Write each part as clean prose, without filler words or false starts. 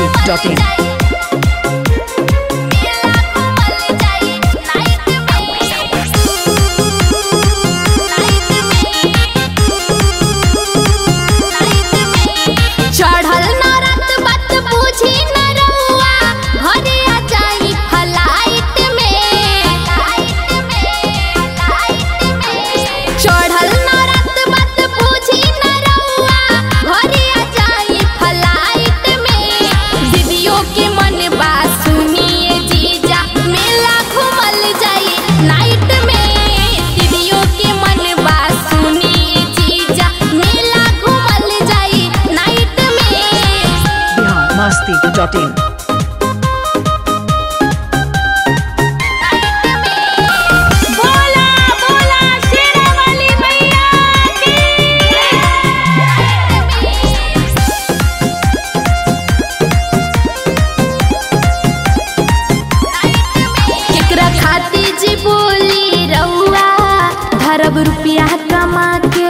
biharmasti.in biharmasti.in रुपया कमा के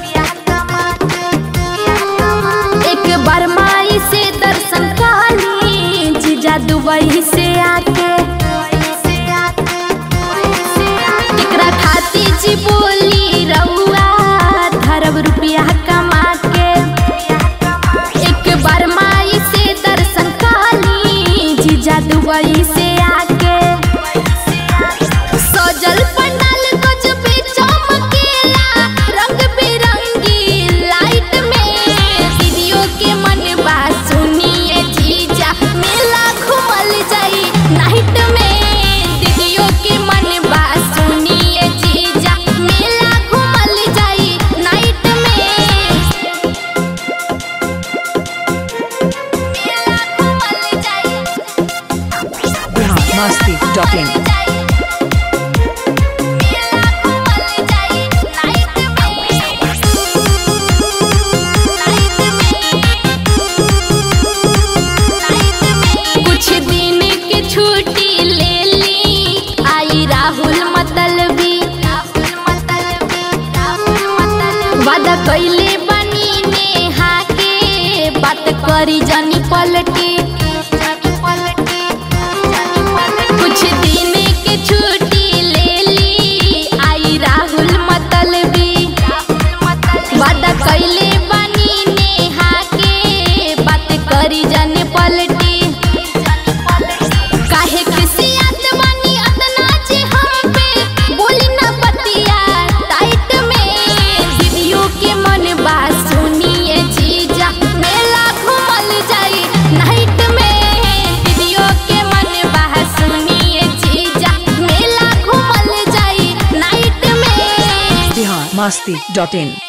एक बार माई से दर्शन काली जीजा दुबई से आके एकरा खाती जी बोली रउआ धरब रुपया कमा के एक बार माई से दर्शन काली जीजा दुबई से आके सजल पंडाल biharmasti.in कुछ दिन के छुट्टी ले ली आई राहुल मतलबी वादा कैले बनी नेहा के बात करी जानी पलटी कुछ दिन के छुट्टी ले ली आई राहुल मतलबी वादा कैले बनी नेहा के बात करी जाने पलटी काहे खिसियत बनी अतना जे हम पे बोली ना बतिया टाइट में दीदियों के मन बा सुनिए जीजा मेला घूमल जाई नाइट में दीदियों के मन बा सुनिए जीजा मेला घूमल जाई नाइट में biharmasti.in